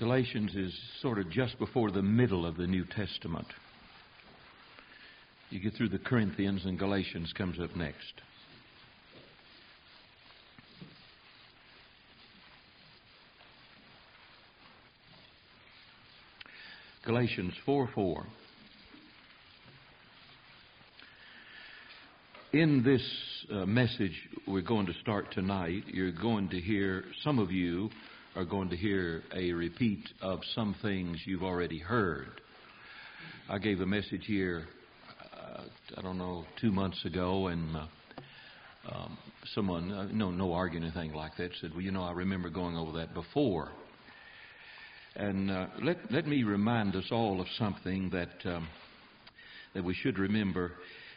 Galatians is sort of just before the middle of the New Testament. You get through the Corinthians and Galatians comes up next. Galatians 4:4. In this message we're going to start tonight, you're going to hear, some of you are going to hear a repeat of some things you've already heard. I gave a message here, 2 months ago, and someone, no arguing anything like that, said, well, I remember going over that before. And let me remind us all of something that we should remember.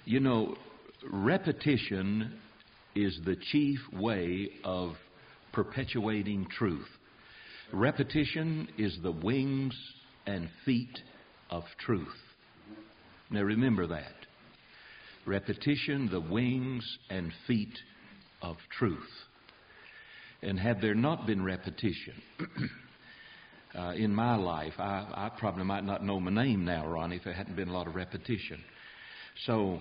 Repetition is the chief way of perpetuating truth. Repetition is the wings and feet of truth. Now remember that. Repetition, the wings and feet of truth. And had there not been repetition in my life, I probably might not know my name now, Ronnie, if there hadn't been a lot of repetition. So,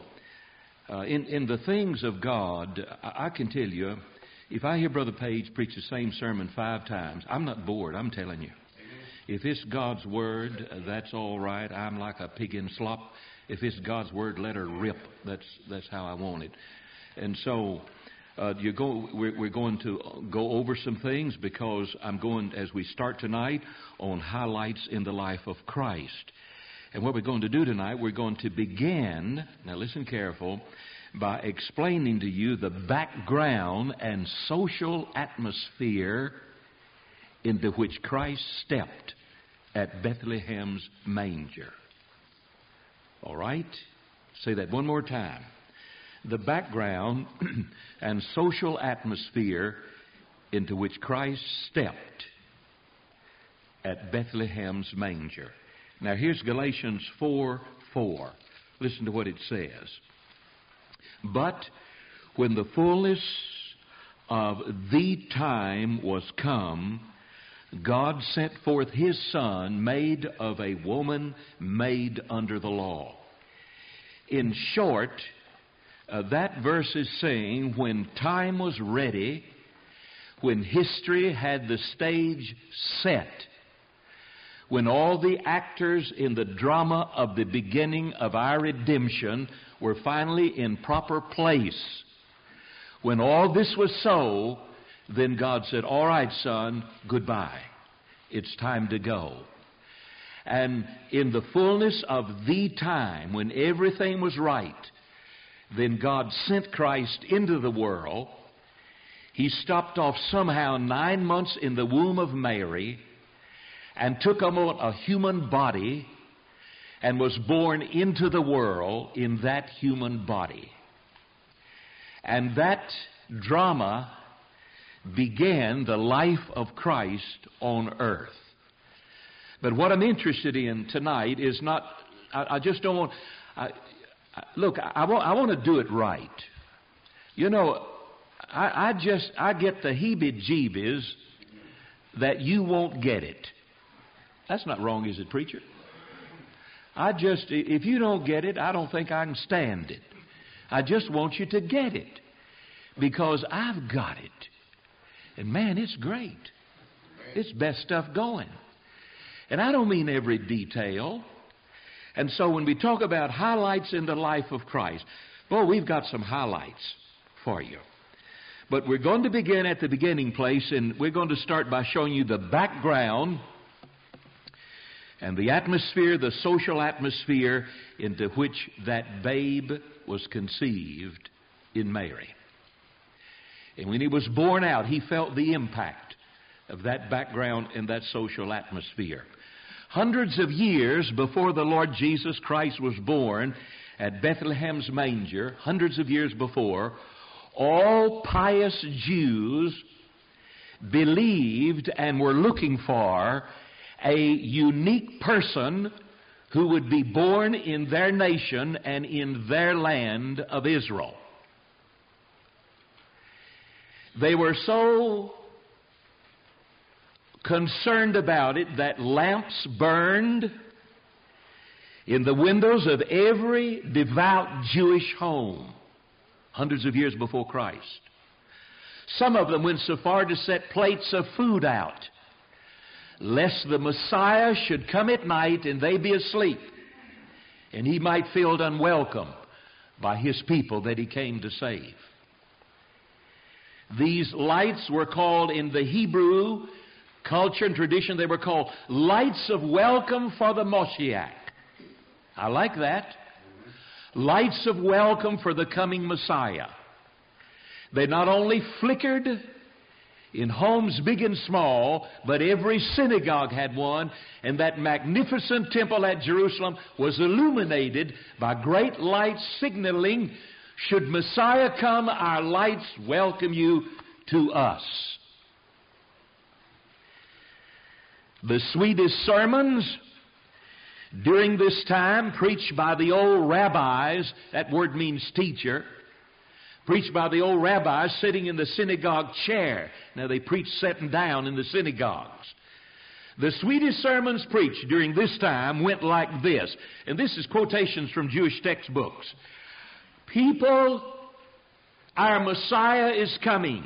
in the things of God, I can tell you, if I hear Brother Page preach the same sermon 5 times, I'm not bored, I'm telling you. If it's God's Word, that's all right. I'm like a pig in slop. If it's God's Word, let her rip. That's how I want it. And so, we're going to go over some things because I'm going, as we start tonight, on highlights in the life of Christ. And what we're going to do tonight, we're going to begin, now listen careful, by explaining to you the background and social atmosphere into which Christ stepped at Bethlehem's manger. All right? Say that one more time. The background and social atmosphere into which Christ stepped at Bethlehem's manger. Now here's Galatians 4:4. Listen to what it says. But when the fullness of the time was come, God sent forth His Son, made of a woman made under the law. In short, that verse is saying when time was ready, when history had the stage set, when all the actors in the drama of the beginning of our redemption were finally in proper place, when all this was so, then God said, all right, son, goodbye. It's time to go. And in the fullness of the time, when everything was right, then God sent Christ into the world. He stopped off somehow 9 months in the womb of Mary and took on a human body and was born into the world in that human body. And that drama began the life of Christ on earth. But what I'm interested in tonight is not, I just don't want, look, I want to do it right. I get the heebie-jeebies that you won't get it. That's not wrong, is it, preacher? If you don't get it, I don't think I can stand it. I just want you to get it because I've got it. And man, it's great. It's best stuff going. And I don't mean every detail. And so when we talk about highlights in the life of Christ, boy, we've got some highlights for you. But we're going to begin at the beginning place, and we're going to start by showing you the background and the atmosphere, the social atmosphere into which that babe was conceived in Mary. And when he was born out, he felt the impact of that background and that social atmosphere. Hundreds of years before the Lord Jesus Christ was born at Bethlehem's manger, hundreds of years before, all pious Jews believed and were looking for a unique person who would be born in their nation and in their land of Israel. They were so concerned about it that lamps burned in the windows of every devout Jewish home hundreds of years before Christ. Some of them went so far to set plates of food out, lest the Messiah should come at night and they be asleep, and he might feel unwelcome by his people that he came to save. These lights were called, in the Hebrew culture and tradition, they were called lights of welcome for the Moshiach. I like that. Lights of welcome for the coming Messiah. They not only flickered in homes big and small, but every synagogue had one, and that magnificent temple at Jerusalem was illuminated by great lights signaling, should Messiah come, our lights welcome you to us. The sweetest sermons during this time, preached by the old rabbis, that word means teacher, preached by the old rabbis sitting in the synagogue chair. Now they preached sitting down in the synagogues. The sweetest sermons preached during this time went like this, and this is quotations from Jewish textbooks. People, our Messiah is coming.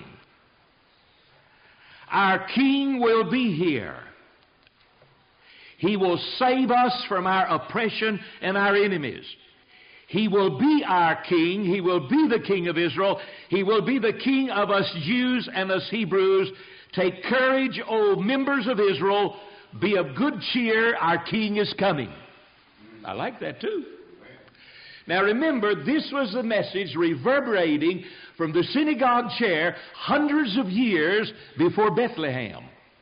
Our King will be here. He will save us from our oppression and our enemies. He will be our King. He will be the King of Israel. He will be the King of us Jews and us Hebrews. Take courage, O members of Israel. Be of good cheer. Our King is coming. I like that too. Now remember, this was the message reverberating from the synagogue chair hundreds of years before Bethlehem.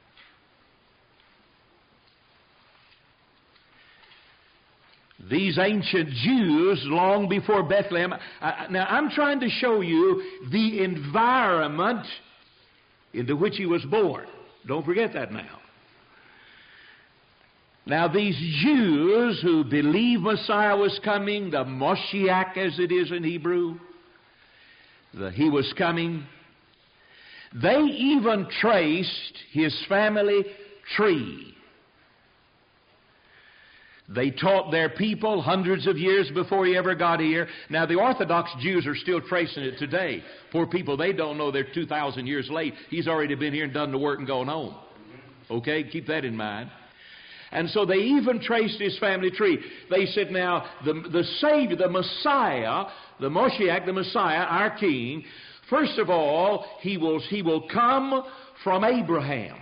These ancient Jews, long before Bethlehem. Now, I'm trying to show you the environment into which he was born. Don't forget that now. Now, these Jews who believed Messiah was coming, the Moshiach as it is in Hebrew, he was coming, they even traced his family tree. They taught their people hundreds of years before he ever got here. Now, the Orthodox Jews are still tracing it today. Poor people, they don't know they're 2,000 years late. He's already been here and done the work and gone home. Okay? Keep that in mind. And so they even traced his family tree. They said, now, the Savior, the Messiah, the Moshiach, the Messiah, our King, first of all, he will come from Abraham.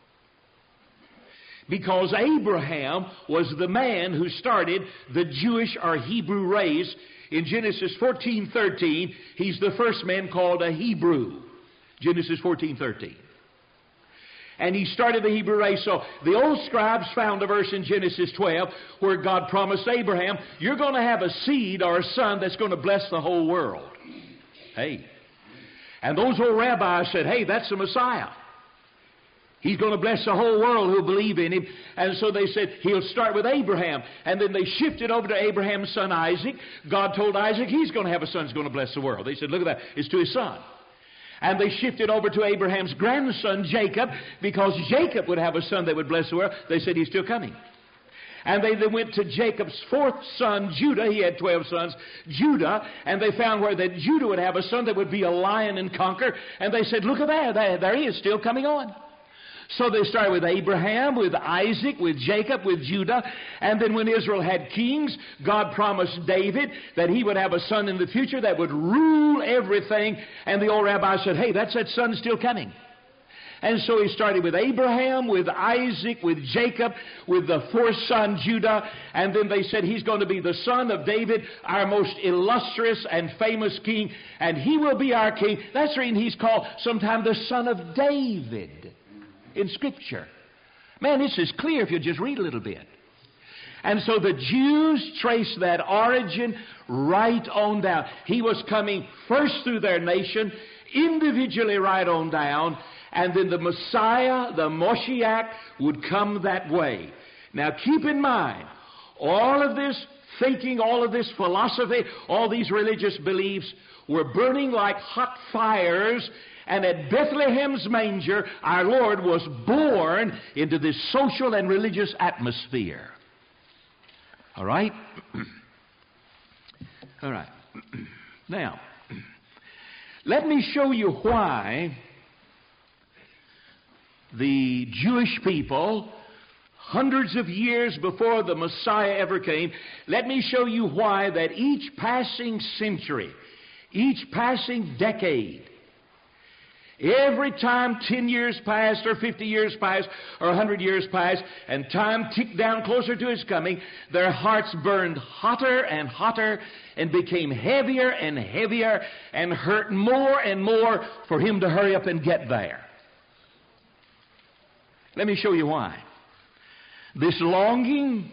Because Abraham was the man who started the Jewish or Hebrew race. In Genesis 14:13, he's the first man called a Hebrew. Genesis 14:13. And he started the Hebrew race. So the old scribes found a verse in Genesis 12 where God promised Abraham, you're going to have a seed or a son that's going to bless the whole world. Hey. And those old rabbis said, hey, that's the Messiah. He's going to bless the whole world who believe in him. And so they said, he'll start with Abraham. And then they shifted over to Abraham's son Isaac. God told Isaac he's going to have a son who's going to bless the world. They said, look at that. It's to his son. And they shifted over to Abraham's grandson Jacob because Jacob would have a son that would bless the world. They said, he's still coming. And they went to Jacob's fourth son, Judah. He had 12 sons, Judah. And they found where that Judah would have a son that would be a lion and conquer. And they said, look at that. There he is, still coming on. So they started with Abraham, with Isaac, with Jacob, with Judah. And then when Israel had kings, God promised David that he would have a son in the future that would rule everything. And the old rabbi said, hey, that's that son still coming. And so he started with Abraham, with Isaac, with Jacob, with the fourth son, Judah. And then they said he's going to be the son of David, our most illustrious and famous king. And he will be our king. That's the reason he's called sometimes the son of David in Scripture. Man, this is clear if you just read a little bit. And so the Jews traced that origin right on down. He was coming first through their nation, individually right on down, and then the Messiah, the Moshiach, would come that way. Now keep in mind, all of this thinking, all of this philosophy, all these religious beliefs were burning like hot fires And at Bethlehem's manger, our Lord was born into this social and religious atmosphere. All right? All right. Now, let me show you why the Jewish people, hundreds of years before the Messiah ever came, let me show you why that each passing century, each passing decade, every time 10 years passed or 50 years passed or 100 years passed and time ticked down closer to His coming, their hearts burned hotter and hotter and became heavier and heavier and hurt more and more for Him to hurry up and get there. Let me show you why. This longing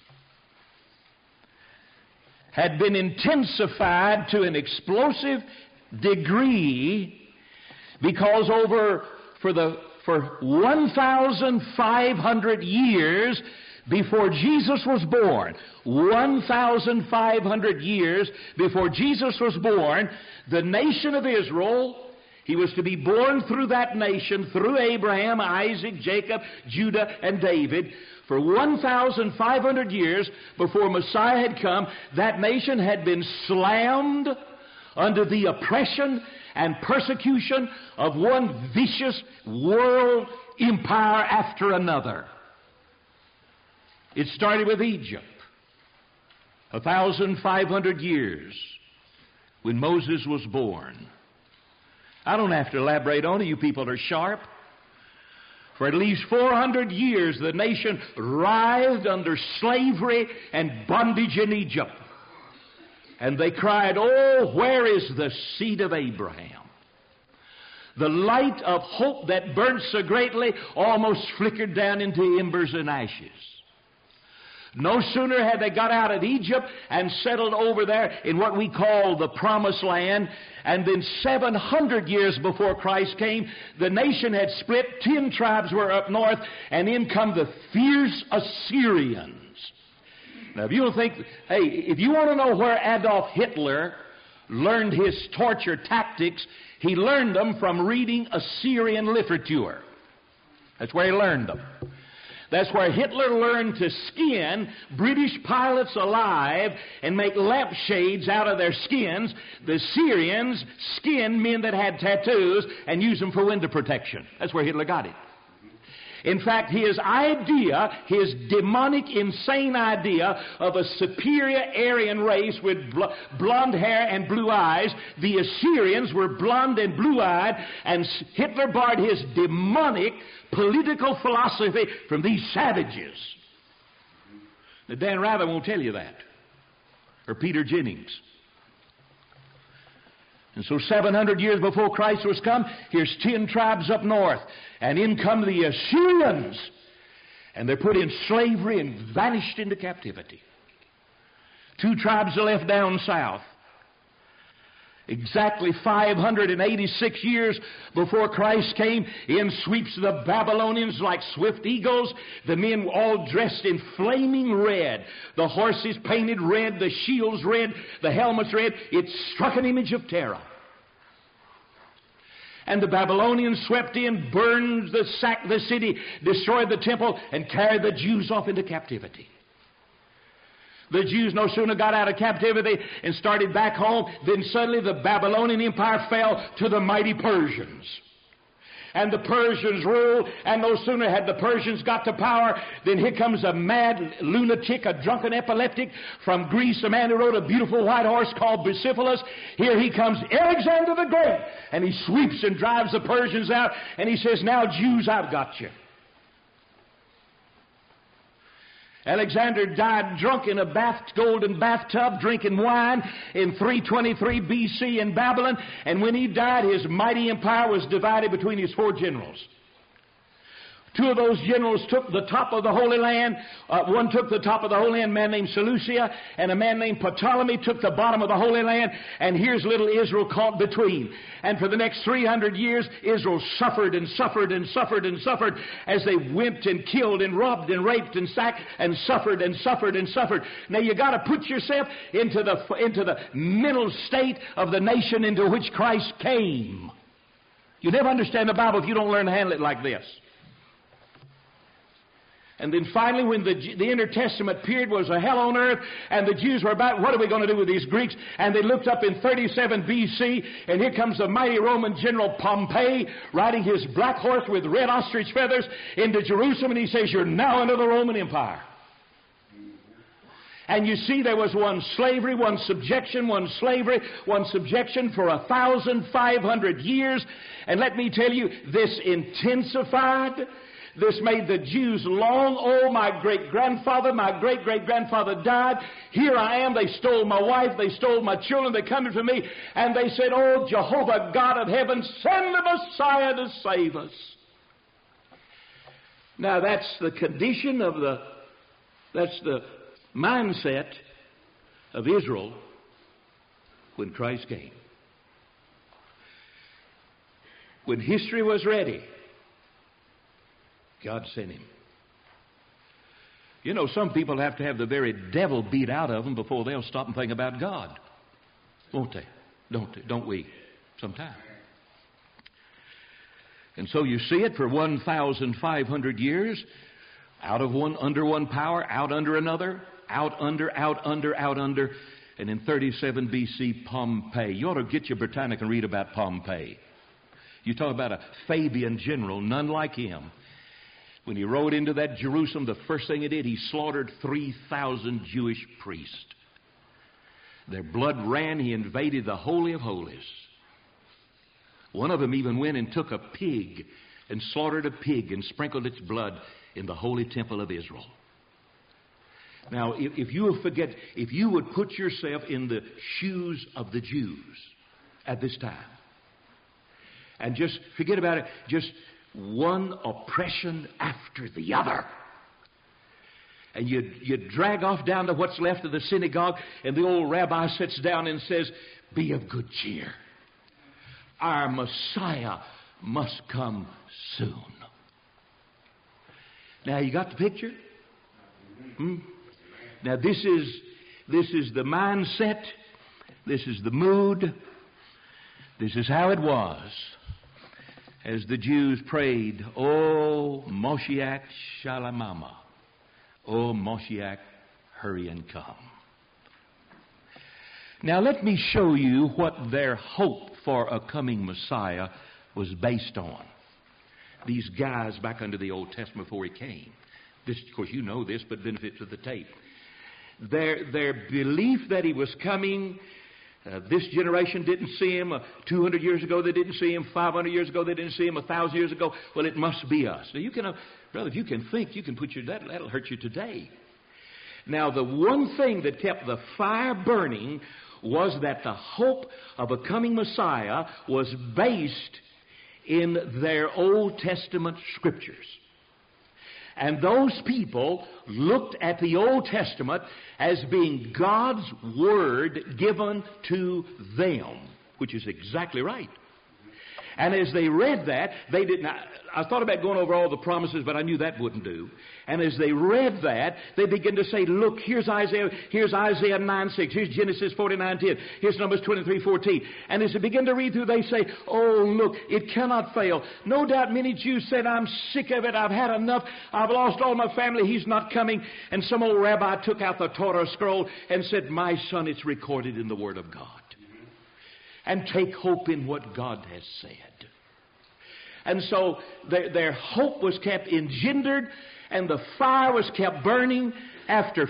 had been intensified to an explosive degree because for 1,500 years before Jesus was born, 1,500 years before Jesus was born, the nation of Israel, He was to be born through that nation, through Abraham, Isaac, Jacob, Judah, and David. For 1,500 years before Messiah had come, that nation had been slammed under the oppression and persecution of one vicious world empire after another. It started with Egypt, 1,500 years when Moses was born. I don't have to elaborate on it. You people are sharp. For at least 400 years, the nation writhed under slavery and bondage in Egypt. And they cried, "Oh, where is the seed of Abraham?" The light of hope that burned so greatly almost flickered down into embers and ashes. No sooner had they got out of Egypt and settled over there in what we call the Promised Land, and then 700 years before Christ came, the nation had split. 10 tribes were up north, and in come the fierce Assyrians. Now, if you don't think, hey, if you want to know where Adolf Hitler learned his torture tactics, he learned them from reading Assyrian literature. That's where he learned them. That's where Hitler learned to skin British pilots alive and make lampshades out of their skins. The Syrians skinned men that had tattoos and used them for window protection. That's where Hitler got it. In fact, his idea, his demonic, insane idea of a superior Aryan race with blonde hair and blue eyes, the Assyrians were blonde and blue-eyed, and Hitler borrowed his demonic political philosophy from these savages. Now, Dan Rather won't tell you that, or Peter Jennings. And so 700 years before Christ was come, here's 10 tribes up north. And in come the Assyrians. And they're put in slavery and vanished into captivity. 2 tribes are left down south. Exactly 586 years before Christ came, in sweeps the Babylonians like swift eagles, the men all dressed in flaming red, the horses painted red, the shields red, the helmets red. It struck an image of terror. And the Babylonians swept in, burned sacked the city, destroyed the temple, and carried the Jews off into captivity. The Jews no sooner got out of captivity and started back home, then suddenly the Babylonian Empire fell to the mighty Persians. And the Persians ruled, and no sooner had the Persians got to power, then here comes a mad lunatic, a drunken epileptic from Greece, a man who rode a beautiful white horse called Bucephalus. Here he comes, Alexander the Great, and he sweeps and drives the Persians out, and he says, "Now, Jews, I've got you." Alexander died drunk in a golden bathtub, drinking wine in 323 B.C. in Babylon. And when he died, his mighty empire was divided between his 4 generals. 2 of those generals took the top of the Holy Land. One took the top of the Holy Land, a man named Seleucia, and a man named Ptolemy took the bottom of the Holy Land. And here's little Israel caught between. And for the next 300 years, Israel suffered and suffered and suffered and suffered as they went and killed and robbed and raped and sacked and suffered and suffered and suffered. Now you got to put yourself into the mental state of the nation into which Christ came. You never understand the Bible if you don't learn to handle it like this. And then finally, when the Inner Testament period was a hell on earth, and the Jews were about, what are we going to do with these Greeks? And they looked up in 37 B.C., and here comes the mighty Roman general Pompey, riding his black horse with red ostrich feathers into Jerusalem, and he says, you're now under the Roman Empire. And you see, there was one slavery, one subjection for 1,500 years. And let me tell you, this intensified. This made the Jews long. Oh, my great-grandfather died. Here I am. They stole my wife. They stole my children. They come to me, and they said, oh, Jehovah, God of heaven, send the Messiah to save us. Now, that's the condition of that's the mindset of Israel when Christ came. When history was ready, God sent him. You know, some people have to have the very devil beat out of them before they'll stop and think about God. Won't they? Don't we? Sometimes. And so you see it for 1,500 years, under one power, out under another, out under, and in 37 B.C., Pompey. You ought to get your Britannica and read about Pompey. You talk about a Fabian general, none like him. When he rode into that Jerusalem, the first thing he did, he slaughtered 3,000 Jewish priests. Their blood ran. He invaded the Holy of Holies. One of them even went and took a pig and slaughtered a pig and sprinkled its blood in the holy temple of Israel. Now, if you would put yourself in the shoes of the Jews at this time, and just forget about it, just one oppression after the other. And you drag off down to what's left of the synagogue, and the old rabbi sits down and says, be of good cheer. Our Messiah must come soon. Now, you got the picture? Now, this is the mindset. This is the mood. This is how it was as the Jews prayed, O Moshiach Shalamama. O Moshiach, hurry and come. Now let me show you what their hope for a coming Messiah was based on. These guys back under the Old Testament before he came. This, of course, you know this, but benefit to the tape. Their belief that he was coming. This generation didn't see him. 200 years ago, they didn't see him. 500 years ago, they didn't see him. 1,000 years ago, well, it must be us. Now, you can, brother, if you can think, you can put that'll hurt you today. Now, the one thing that kept the fire burning was that the hope of a coming Messiah was based in their Old Testament scriptures. And those people looked at the Old Testament as being God's Word given to them, which is exactly right. And as they read that, they did not. I thought about going over all the promises, but I knew that wouldn't do. And as they read that, they began to say, look, here's Isaiah 9:6, here's Genesis 49:10, here's Numbers 23:14. And as they begin to read through, they say, oh, look, it cannot fail. No doubt many Jews said, I'm sick of it, I've had enough, I've lost all my family, he's not coming. And some old rabbi took out the Torah scroll and said, my son, it's recorded in the Word of God. And take hope in what God has said. And so their hope was kept engendered, and the fire was kept burning. After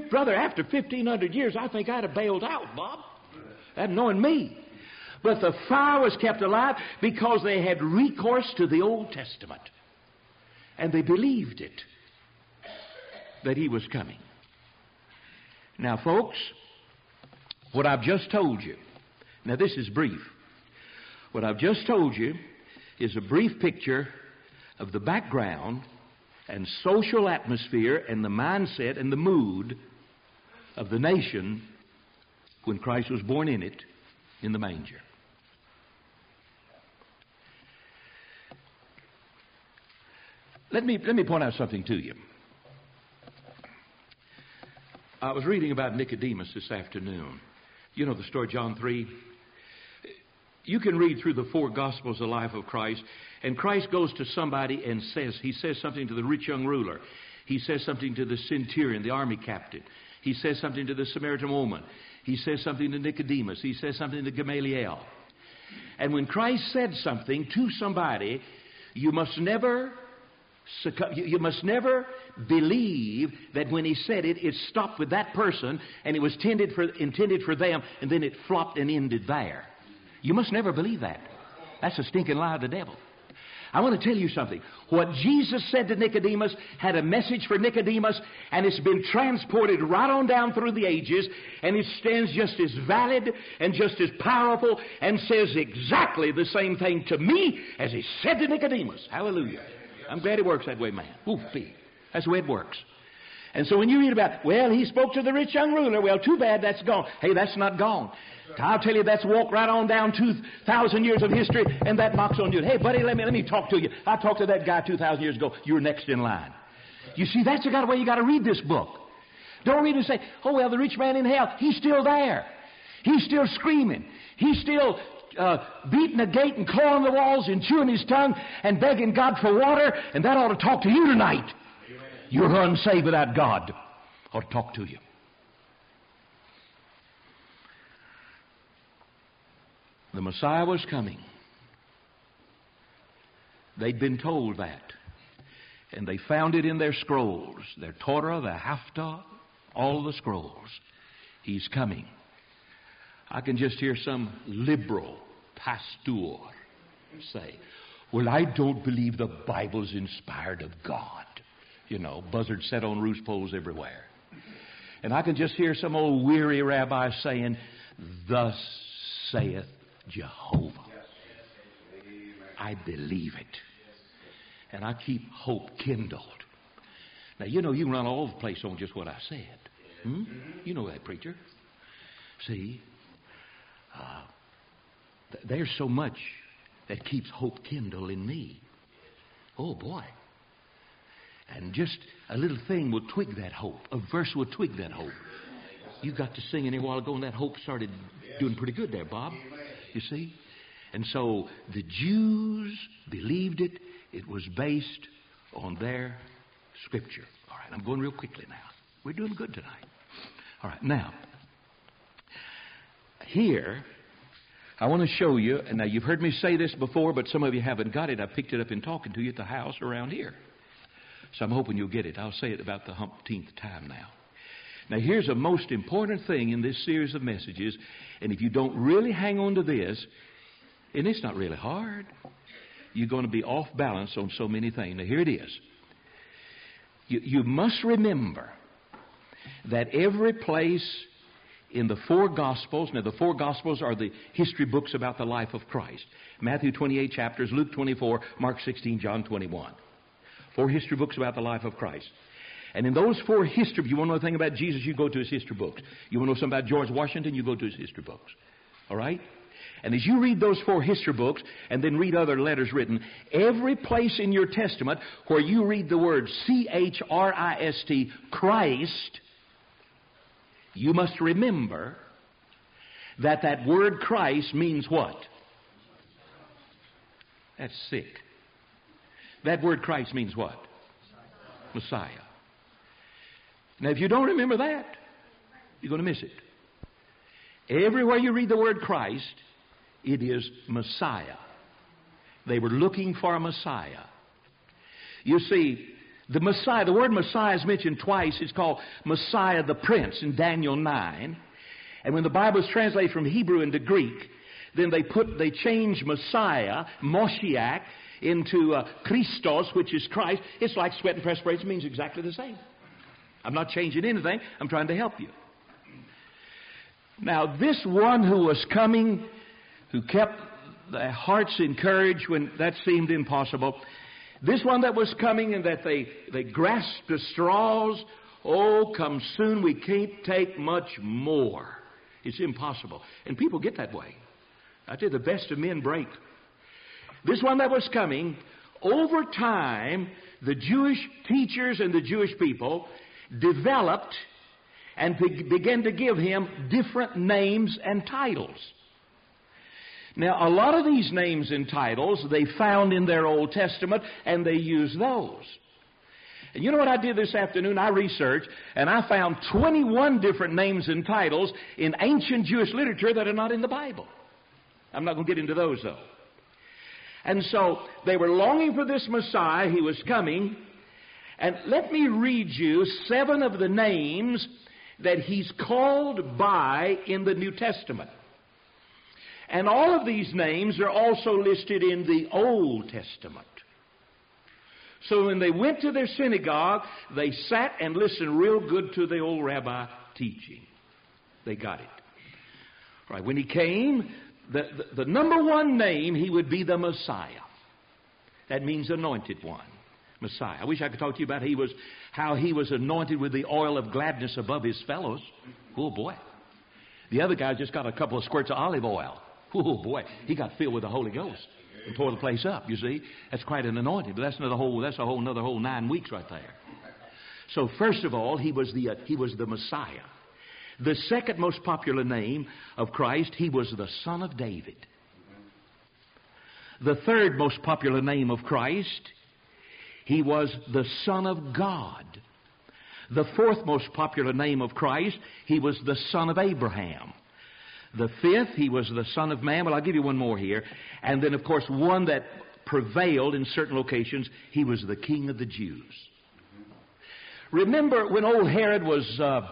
1,500 years, I think I'd have bailed out, Bob. That knowing me. But the fire was kept alive because they had recourse to the Old Testament. And they believed it, that he was coming. Now, folks, what I've just told you, now this is brief. What I've just told you is a brief picture of the background and social atmosphere and the mindset and the mood of the nation when Christ was born in it, in the manger. Let me point out something to you. I was reading about Nicodemus this afternoon. You know the story, John 3. you can read through the four Gospels, the life of Christ, and Christ goes to somebody and he says something to the rich young ruler. He says something to the centurion, the army captain. He says something to the Samaritan woman. He says something to Nicodemus. He says something to Gamaliel. And when Christ said something to somebody, you must never believe that when he said it, it stopped with that person and it was intended for them, and then it flopped and ended there. You must never believe that. That's a stinking lie of the devil. I want to tell you something. What Jesus said to Nicodemus had a message for Nicodemus, and it's been transported right on down through the ages, and it stands just as valid and just as powerful and says exactly the same thing to me as he said to Nicodemus. Hallelujah. I'm glad it works that way, man. Oofy. That's the way it works. And so when you read about, well, he spoke to the rich young ruler, well, too bad that's gone. Hey, that's not gone. I'll tell you, that's walked right on down 2,000 years of history, and that knocks on you. Hey, buddy, let me talk to you. I talked to that guy 2,000 years ago. You're next in line. You see, that's the kind of way you got to read this book. Don't read and say, oh, well, the rich man in hell, he's still there. He's still screaming. He's still beating the gate and clawing the walls and chewing his tongue and begging God for water, and that ought to talk to you tonight. You're unsaved without God. Ought to talk to you. The Messiah was coming. They'd been told that. And they found it in their scrolls. Their Torah, their Haftarah, all the scrolls. He's coming. I can just hear some liberal pastor say, well, I don't believe the Bible's inspired of God. You know, buzzards set on roost poles everywhere. And I can just hear some old weary rabbi saying, thus saith Jehovah. I believe it. And I keep hope kindled. Now, you know, you can run all over the place on just what I said. You know that, preacher. See, there's so much that keeps hope kindled in me. Oh, boy. And just a little thing will twig that hope. A verse will twig that hope. You got to singing a while ago, and that hope started doing pretty good there, Bob. You see? And so the Jews believed it. It was based on their Scripture. All right, I'm going real quickly now. We're doing good tonight. All right, now, here, I want to show you, and now you've heard me say this before, but some of you haven't got it. I picked it up in talking to you at the house around here. So I'm hoping you'll get it. I'll say it about the umpteenth time now. Now, here's a most important thing in this series of messages, and if you don't really hang on to this, and it's not really hard, you're going to be off balance on so many things. Now, here it is. You must remember that every place in the four Gospels, now the four Gospels are the history books about the life of Christ. Matthew 28 chapters, Luke 24, Mark 16, John 21. Four history books about the life of Christ. And in those four history, if you want to know anything about Jesus, you go to his history books. You want to know something about George Washington, you go to his history books. All right? And as you read those four history books and then read other letters written, every place in your Testament where you read the word C-H-R-I-S-T, Christ, you must remember that that word Christ means what? That's sick. That word Christ means what? Messiah. Now, if you don't remember that, you're going to miss it. Everywhere you read the word Christ, it is Messiah. They were looking for a Messiah. You see, the Messiah, the word Messiah is mentioned twice. It's called Messiah the Prince in Daniel 9. And when the Bible is translated from Hebrew into Greek, then they change Messiah, Moshiach, into Christos, which is Christ. It's like sweat and perspiration. It means exactly the same. I'm not changing anything. I'm trying to help you. Now, this one who was coming, who kept their hearts encouraged when that seemed impossible, this one that was coming and that they grasped the straws, oh, come soon, we can't take much more. It's impossible. And people get that way. I tell you, the best of men break. This one that was coming, over time, the Jewish teachers and the Jewish people developed and began to give him different names and titles. Now, a lot of these names and titles they found in their Old Testament, and they use those. And you know what I did this afternoon? I researched, and I found 21 different names and titles in ancient Jewish literature that are not in the Bible. I'm not going to get into those, though. And so, they were longing for this Messiah. He was coming. And let me read you 7 of the names that He's called by in the New Testament. And all of these names are also listed in the Old Testament. So when they went to their synagogue, they sat and listened real good to the old rabbi teaching. They got it. Right. When He came, the number one name, He would be the Messiah. That means anointed one. Messiah. I wish I could talk to you about how He was anointed with the oil of gladness above His fellows. Oh, boy. The other guy just got a couple of squirts of olive oil. Oh, boy. He got filled with the Holy Ghost and tore the place up, you see. That's quite an anointing. But that's another whole 9 weeks right there. So, first of all, He was the Messiah. The second most popular name of Christ, He was the Son of David. The third most popular name of Christ, He was the Son of God. The fourth most popular name of Christ, He was the Son of Abraham. The fifth, He was the Son of Man. Well, I'll give you one more here. And then, of course, one that prevailed in certain locations, He was the King of the Jews. Remember when old Herod was,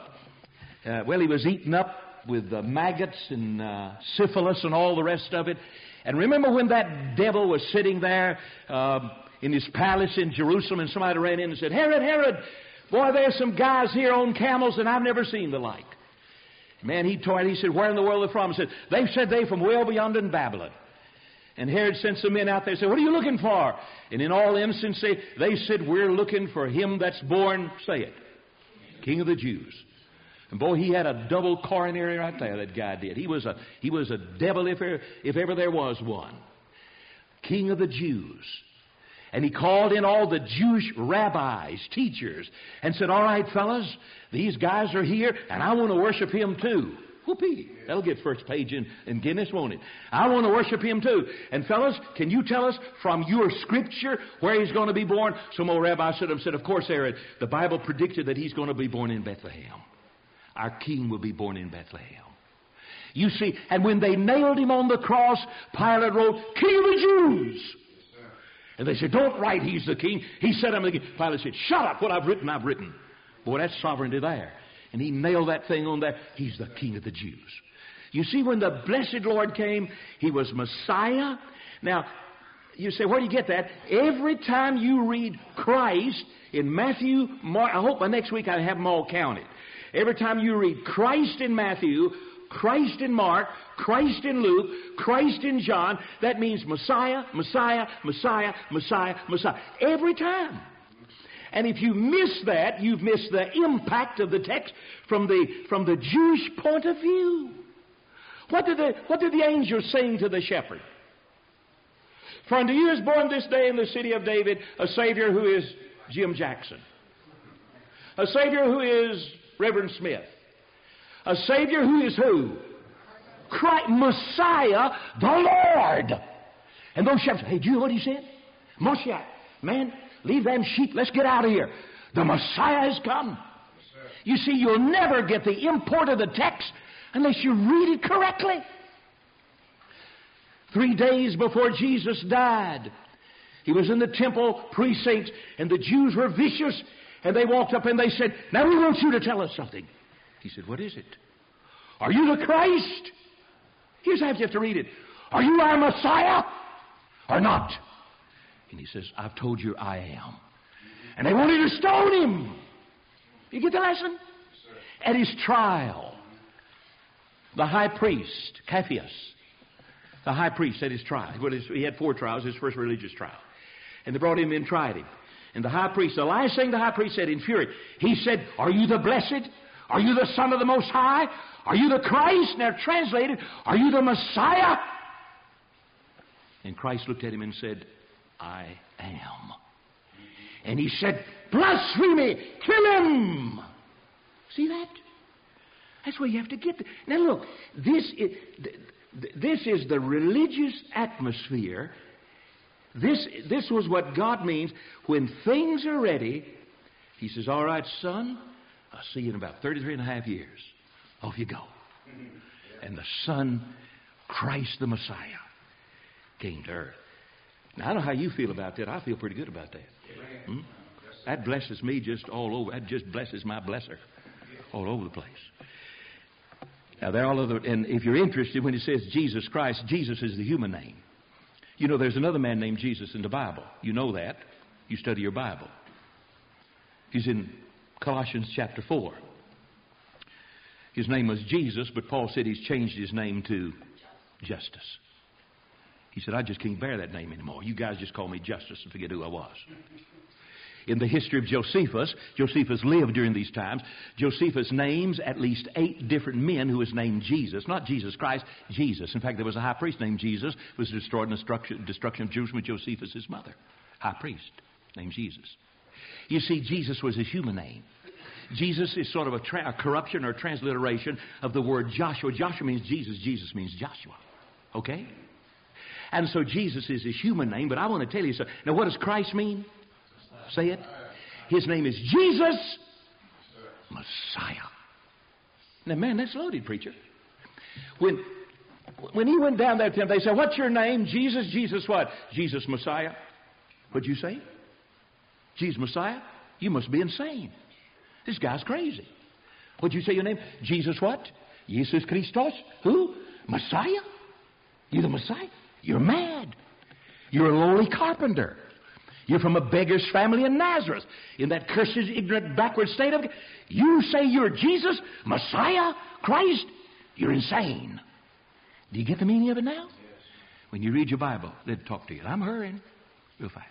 he was eaten up with maggots and syphilis and all the rest of it. And remember when that devil was sitting there in his palace in Jerusalem, and somebody ran in and said, Herod, boy, there's some guys here on camels, and I've never seen the like. Man, he tore it. He said, where in the world are they from? He said, they've said they're from way over yonder in Babylon. And Herod sent some men out there and said, what are you looking for? And in all instances, they said, we're looking for Him that's born, say it, King of the Jews. And boy, he had a double coronary right there, that guy did. He was a devil if ever there was one. King of the Jews. And he called in all the Jewish rabbis, teachers, and said, all right, fellas, these guys are here, and I want to worship Him too. Whoopee. That'll get first page in Guinness, won't it? I want to worship Him too. And fellas, can you tell us from your scripture where He's going to be born? Some old rabbi said, of course, Herod, the Bible predicted that He's going to be born in Bethlehem. Our King will be born in Bethlehem. You see, and when they nailed Him on the cross, Pilate wrote, King of the Jews. And they said, don't write He's the King. He said, I'm the King. Pilate said, shut up. What I've written, I've written. Boy, that's sovereignty there. And he nailed that thing on there. He's the King of the Jews. You see, when the blessed Lord came, He was Messiah. Now, you say, where do you get that? Every time you read Christ in Matthew, Mark, I hope by next week I have them all counted. Every time you read Christ in Matthew, Christ in Mark, Christ in Luke, Christ in John, that means Messiah, Messiah, Messiah, Messiah, Messiah. Every time. And if you miss that, you've missed the impact of the text from the Jewish point of view. What did the angel sing to the shepherd? For unto you is born this day in the city of David a Savior who is Jim Jackson. A Savior who is Reverend Smith. A Savior who is who? Christ, Messiah, the Lord. And those shepherds, hey, do you know what he said? Moshiach, man, leave them sheep. Let's get out of here. The Messiah has come. You see, you'll never get the import of the text unless you read it correctly. 3 days before Jesus died, He was in the temple precincts, and the Jews were vicious, and they walked up and they said, now we want you to tell us something. He said, what is it? Are you the Christ? Here's how you have to read it. Are you our Messiah or not? And He says, I've told you I am. And they wanted to stone Him. You get the lesson? At His trial, the high priest, Caiaphas, the high priest at his trial. He had 4 trials, his first religious trial. And they brought Him in and tried Him. And the high priest, the last thing the high priest said in fury, he said, are you the blessed? Are you the Son of the Most High? Are you the Christ? Now translated, are you the Messiah? And Christ looked at him and said, I am. And he said, blasphemy, kill him. See that? That's where you have to get. Now look, This is the religious atmosphere. This was what God means. When things are ready, He says, all right, son, I'll see you in about 33 and a half years. Off you go. And the Son, Christ the Messiah, came to earth. Now, I don't know how you feel about that. I feel pretty good about that. That blesses me just all over. That just blesses my blesser all over the place. Now, there are all other, and if you're interested, when it says Jesus Christ, Jesus is the human name. You know, there's another man named Jesus in the Bible. You know that. You study your Bible. He's in Colossians chapter 4. His name was Jesus, but Paul said he's changed his name to Justus. He said, I just can't bear that name anymore. You guys just call me Justus and forget who I was. In the history of Josephus lived during these times. Josephus names at least 8 different men who was named Jesus. Not Jesus Christ, Jesus. In fact, there was a high priest named Jesus who was destroyed in the destruction of Jerusalem with Josephus' mother. High priest named Jesus. You see, Jesus was a human name. Jesus is sort of a corruption or a transliteration of the word Joshua. Joshua means Jesus. Jesus means Joshua. Okay? And so Jesus is his human name, but I want to tell you something. Now, what does Christ mean? Say it. His name is Jesus Messiah. Now, man, that's loaded, preacher. When he went down there to them, they said, what's your name? Jesus. Jesus what? Jesus Messiah. What'd you say? Jesus Messiah? You must be insane. This guy's crazy. What'd you say your name? Jesus what? Jesus Christos. Who? Messiah? You the Messiah? You're mad. You're a lowly carpenter. You're from a beggar's family in Nazareth. In that cursed, ignorant, backward state of... You say you're Jesus, Messiah, Christ? You're insane. Do you get the meaning of it now? Yes. When you read your Bible, they'd talk to you. I'm hurrying real fast.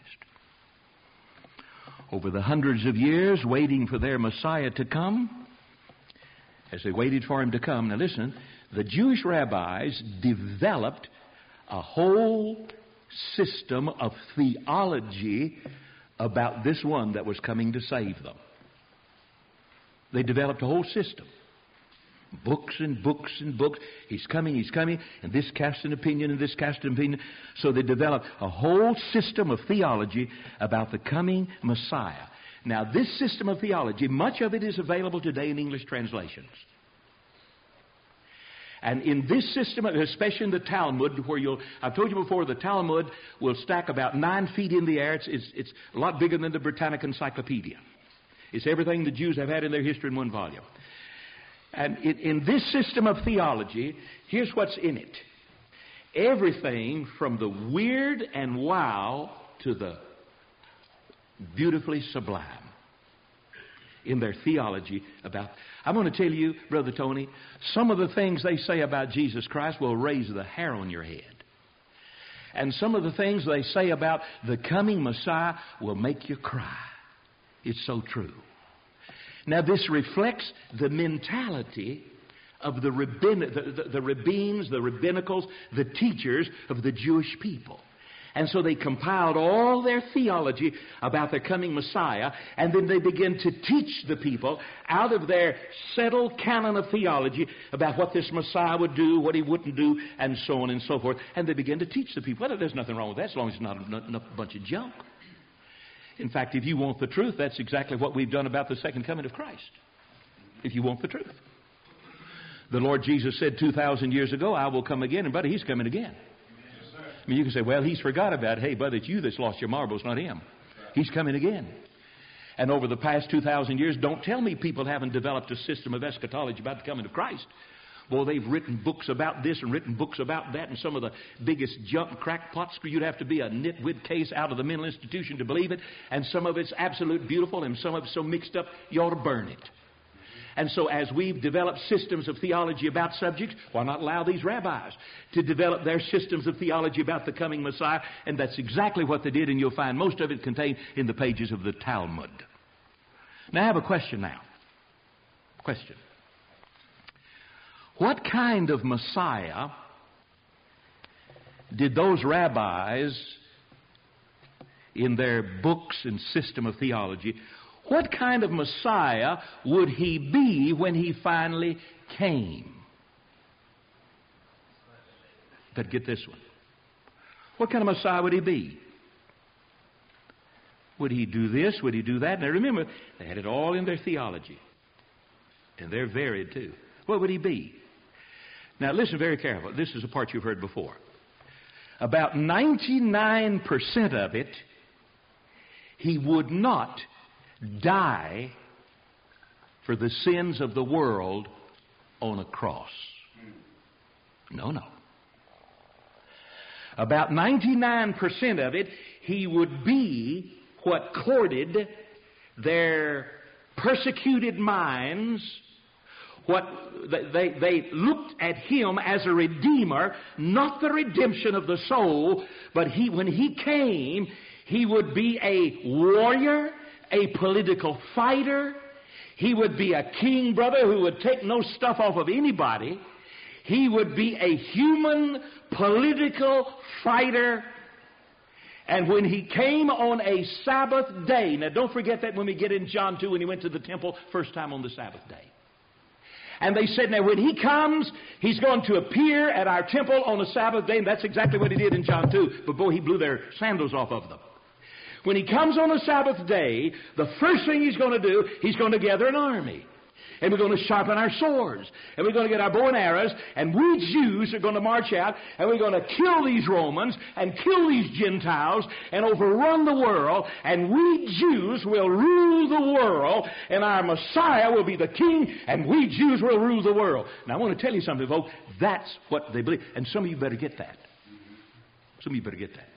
Over the hundreds of years waiting for their Messiah to come, as they waited for him to come, now listen, the Jewish rabbis developed a whole system of theology about this one that was coming to save them. They developed a whole system. Books and books and books. He's coming, and this casts an opinion, and this casts an opinion. So they developed a whole system of theology about the coming Messiah. Now, this system of theology, much of it is available today in English translations. And in this system, especially in the Talmud, where I've told you before, the Talmud will stack about 9 feet in the air. It's a lot bigger than the Britannica Encyclopedia. It's everything the Jews have had in their history in one volume. And in this system of theology, here's what's in it. Everything from the weird and wow to the beautifully sublime in their theology about... I'm going to tell you, Brother Tony, some of the things they say about Jesus Christ will raise the hair on your head. And some of the things they say about the coming Messiah will make you cry. It's so true. Now, this reflects the mentality of the rabbins, the rabbinicals, the teachers of the Jewish people. And so they compiled all their theology about the coming Messiah, and then they began to teach the people out of their settled canon of theology about what this Messiah would do, what he wouldn't do, and so on and so forth. And they began to teach the people. Well, there's nothing wrong with that as long as it's not a bunch of junk. In fact, if you want the truth, that's exactly what we've done about the second coming of Christ. If you want the truth. The Lord Jesus said 2,000 years ago, I will come again. And, buddy, he's coming again. I mean, you can say, well, he's forgot about it. Hey, buddy, it's you that's lost your marbles, not him. He's coming again. And over the past 2,000 years, don't tell me people haven't developed a system of eschatology about the coming of Christ. Well, they've written books about this and written books about that, and some of the biggest junk crackpots. You'd have to be a nitwit case out of the mental institution to believe it. And some of it's absolute beautiful, and some of it's so mixed up, you ought to burn it. And so as we've developed systems of theology about subjects, why not allow these rabbis to develop their systems of theology about the coming Messiah? And that's exactly what they did, and you'll find most of it contained in the pages of the Talmud. Now, I have a question now. Question. What kind of Messiah did those rabbis in their books and system of theology, what kind of Messiah would he be when he finally came? But get this one. What kind of Messiah would he be? Would he do this? Would he do that? Now remember, they had it all in their theology. And they're varied too. What would he be? Now listen very carefully. This is a part you've heard before. About 99% of it, he would not die for the sins of the world on a cross. No. About 99% of it, he would be what courted their persecuted minds. What they looked at him as a redeemer, not the redemption of the soul, but when he came, he would be a warrior, a political fighter. He would be a king, brother, who would take no stuff off of anybody. He would be a human political fighter. And when he came on a Sabbath day, now don't forget that when we get in John 2, when he went to the temple first time on the Sabbath day. And they said, now when he comes, he's going to appear at our temple on the Sabbath day. And that's exactly what he did in John 2. But boy, he blew their sandals off of them. When he comes on the Sabbath day, the first thing he's going to do, he's going to gather an army. And we're going to sharpen our swords. And we're going to get our bow and arrows. And we Jews are going to march out. And we're going to kill these Romans and kill these Gentiles and overrun the world. And we Jews will rule the world. And our Messiah will be the king. And we Jews will rule the world. Now I want to tell you something, folks. That's what they believe. And some of you better get that. Some of you better get that.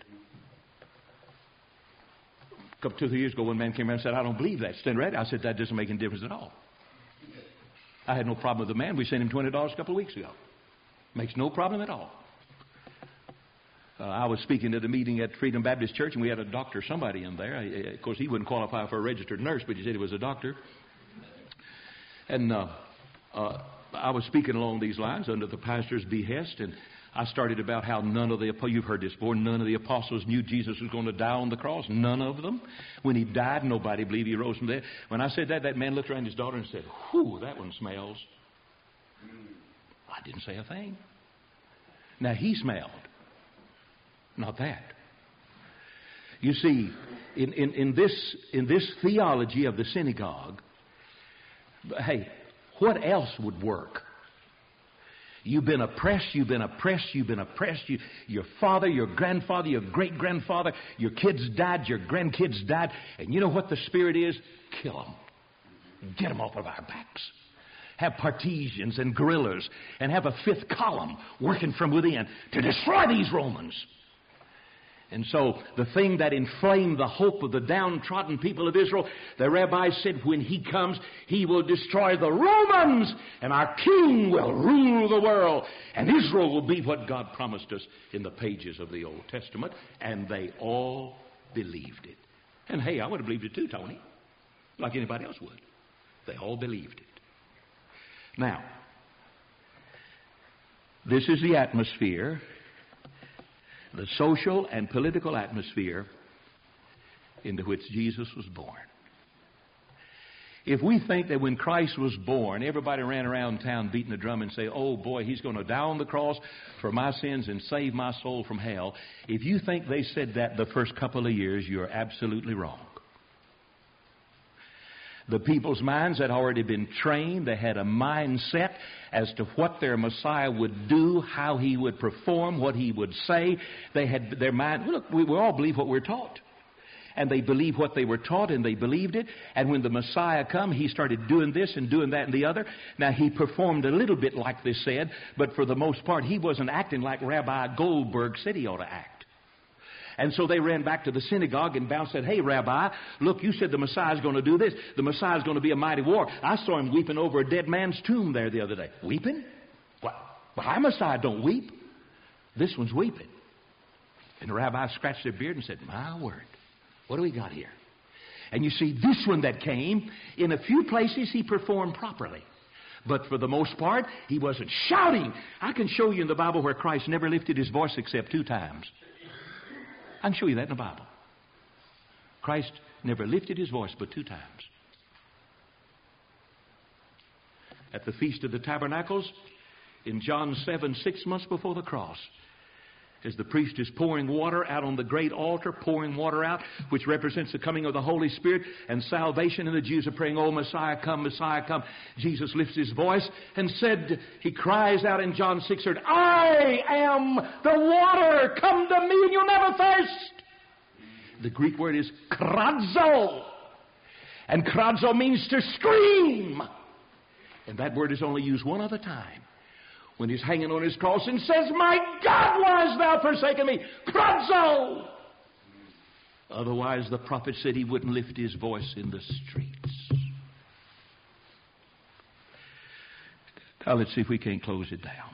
A couple, 2 or 3 years ago, one man came around and said, I don't believe that. Stand ready. I said, that doesn't make any difference at all. I had no problem with the man. We sent him $20 a couple of weeks ago. Makes no problem at all. I was speaking at a meeting at Freedom Baptist Church, and we had a doctor, somebody in there. Of course, he wouldn't qualify for a registered nurse, but he said he was a doctor. And I was speaking along these lines under the pastor's behest, and I started about how none of the, you've heard this before, none of the apostles knew Jesus was going to die on the cross. None of them. When he died, nobody believed he rose from there. When I said that, that man looked around his daughter and said, whew, that one smells. I didn't say a thing. Now he smelled. Not that. You see, in this theology of the synagogue, hey, what else would work? You've been oppressed, you've been oppressed, you've been oppressed. Your father, your grandfather, your great-grandfather, your kids died, your grandkids died. And you know what the spirit is? Kill them. Get them off of our backs. Have partisans and guerrillas and have a fifth column working from within to destroy these Romans. And so the thing that inflamed the hope of the downtrodden people of Israel, the rabbis said when he comes, he will destroy the Romans and our king will rule the world. And Israel will be what God promised us in the pages of the Old Testament. And they all believed it. And hey, I would have believed it too, Tony, like anybody else would. They all believed it. Now, this is the atmosphere, the social and political atmosphere into which Jesus was born. If we think that when Christ was born, everybody ran around town beating the drum and say, oh boy, he's going to die on the cross for my sins and save my soul from hell. If you think they said that the first couple of years, you're absolutely wrong. The people's minds had already been trained. They had a mindset as to what their Messiah would do, how he would perform, what he would say. They had their mind. Look, we all believe what we're taught. And they believed what they were taught, and they believed it. And when the Messiah come, he started doing this and doing that and the other. Now, he performed a little bit like they said, but for the most part, he wasn't acting like Rabbi Goldberg said he ought to act. And so they ran back to the synagogue and bounced and said, hey, Rabbi, look, you said the Messiah's going to do this. The Messiah's going to be a mighty war. I saw him weeping over a dead man's tomb there the other day. Weeping? Well, our Messiah don't weep. This one's weeping. And the rabbi scratched their beard and said, my word, what do we got here? And you see, this one that came, in a few places he performed properly. But for the most part, he wasn't shouting. I can show you in the Bible where Christ never lifted his voice except 2 times. I can show you that in the Bible. Christ never lifted his voice but 2 times. At the Feast of the Tabernacles, in John 7, 6 months before the cross, as the priest is pouring water out on the great altar, pouring water out, which represents the coming of the Holy Spirit and salvation. And the Jews are praying, "Oh, Messiah, come, Messiah, come." Jesus lifts his voice and said, he cries out in John 6:30, "I am the water. Come to me and you'll never thirst." The Greek word is kradzo. And kradzo means to scream. And that word is only used one other time, when he's hanging on his cross and says, "My God, why hast thou forsaken me?" Kradzo! Otherwise, the prophet said he wouldn't lift his voice in the streets. Now, let's see if we can't close it down.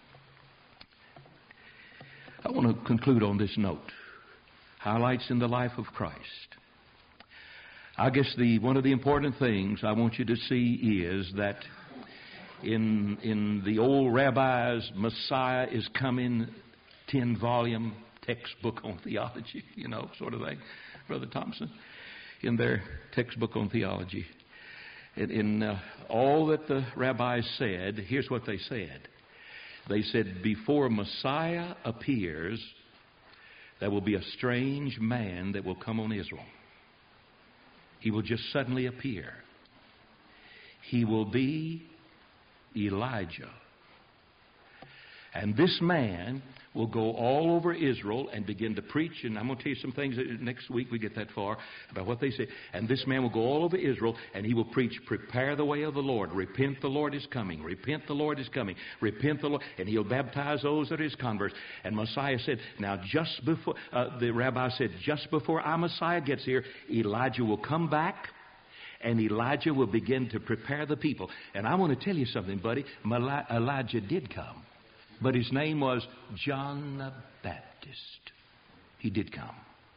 I want to conclude on this note. Highlights in the life of Christ. I guess one of the important things I want you to see is that in the old rabbi's Messiah is Coming 10-volume textbook on theology, sort of thing, Brother Thompson, in their textbook on theology. In all that the rabbis said, here's what they said. They said, before Messiah appears, there will be a strange man that will come on Israel. He will just suddenly appear. He will be Elijah. And this man will go all over Israel and begin to preach. And I'm going to tell you some things next week we get that far about what they say. And this man will go all over Israel and he will preach, "Prepare the way of the Lord. Repent, the Lord is coming. Repent, the Lord is coming. Repent, the Lord." And he'll baptize those that are his converts. And Messiah said, now just before, the rabbi said, just before our Messiah gets here, Elijah will come back. And Elijah will begin to prepare the people. And I want to tell you something, buddy. Elijah did come. But his name was John the Baptist. He did come.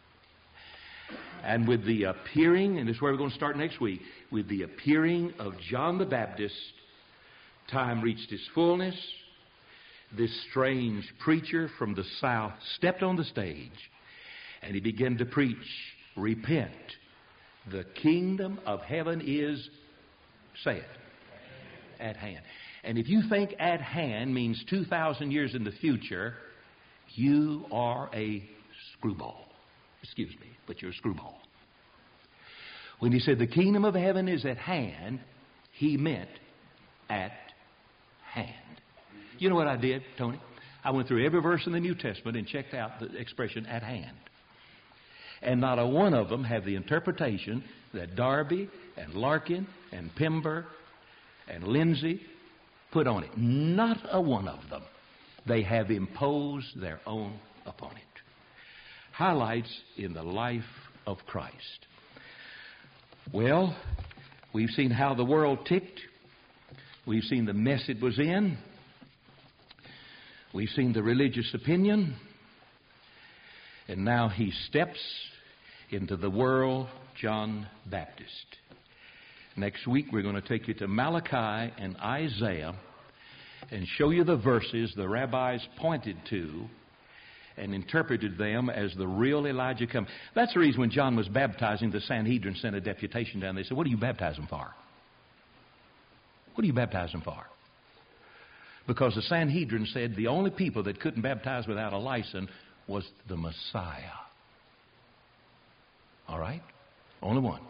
And with the appearing, and this is where we're going to start next week, with the appearing of John the Baptist, time reached its fullness. This strange preacher from the south stepped on the stage and he began to preach, "Repent. The kingdom of heaven is," say it, "at hand." And if you think "at hand" means 2,000 years in the future, you are a screwball. Excuse me, but you're a screwball. When he said the kingdom of heaven is at hand, he meant at hand. You know what I did, Tony? I went through every verse in the New Testament and checked out the expression "at hand." And not a one of them have the interpretation that Darby and Larkin and Pember and Lindsay put on it. Not a one of them. They have imposed their own upon it. Highlights in the life of Christ. Well, we've seen how the world ticked. We've seen the mess it was in. We've seen the religious opinion. And now he steps into the world, John Baptist. Next week we're going to take you to Malachi and Isaiah and show you the verses the rabbis pointed to and interpreted them as the real Elijah come. That's the reason when John was baptizing, the Sanhedrin sent a deputation down. They said, "What do you baptize them for? What do you baptize them for?" Because the Sanhedrin said the only people that couldn't baptize without a license was the Messiah. All right? Only one.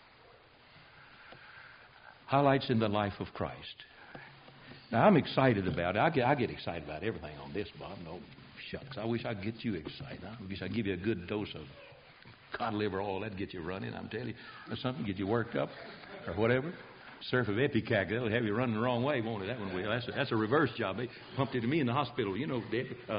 Highlights in the life of Christ. Now, I'm excited about it. I get excited about everything on this, Bob. No, shucks. I wish I could get you excited. I wish I could give you a good dose of cod liver oil. That'd get you running, I'm telling you. Or something, get you worked up or whatever. Surf of Epicac, that'll have you running the wrong way, won't it? That one will. That's a reverse job. They pumped it to me in the hospital. You know,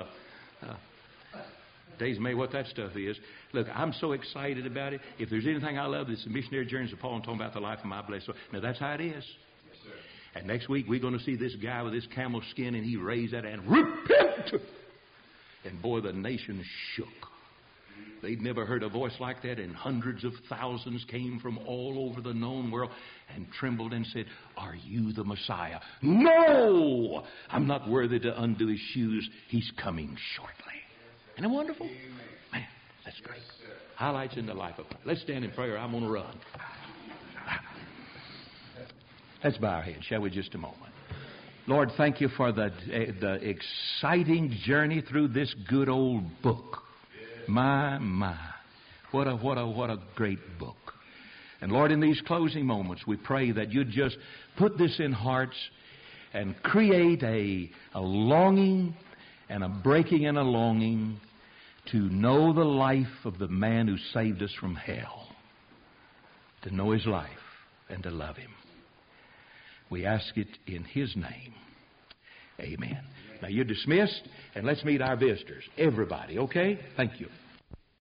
Days May, what that stuff is. Look, I'm so excited about it. If there's anything I love, it's the missionary journeys of Paul and talking about the life of my blessed soul. Now, that's how it is. Yes, sir. And next week, we're going to see this guy with this camel skin, and he raised that and repent. And boy, the nation shook. They'd never heard a voice like that, and hundreds of thousands came from all over the known world and trembled and said, "Are you the Messiah?" "No! I'm not worthy to undo his shoes. He's coming shortly." Isn't it wonderful? Man, that's great. Highlights in the life of God. Let's stand in prayer. I'm going to run. Let's bow our heads, shall we, just a moment. Lord, thank you for the exciting journey through this good old book. My. What a great book. And Lord, in these closing moments, we pray that you'd just put this in hearts and create a longing and a breaking and a longing to know the life of the man who saved us from hell, to know his life and to love him. We ask it in his name. Amen. Now you're dismissed, and let's meet our visitors. Everybody, okay? Thank you.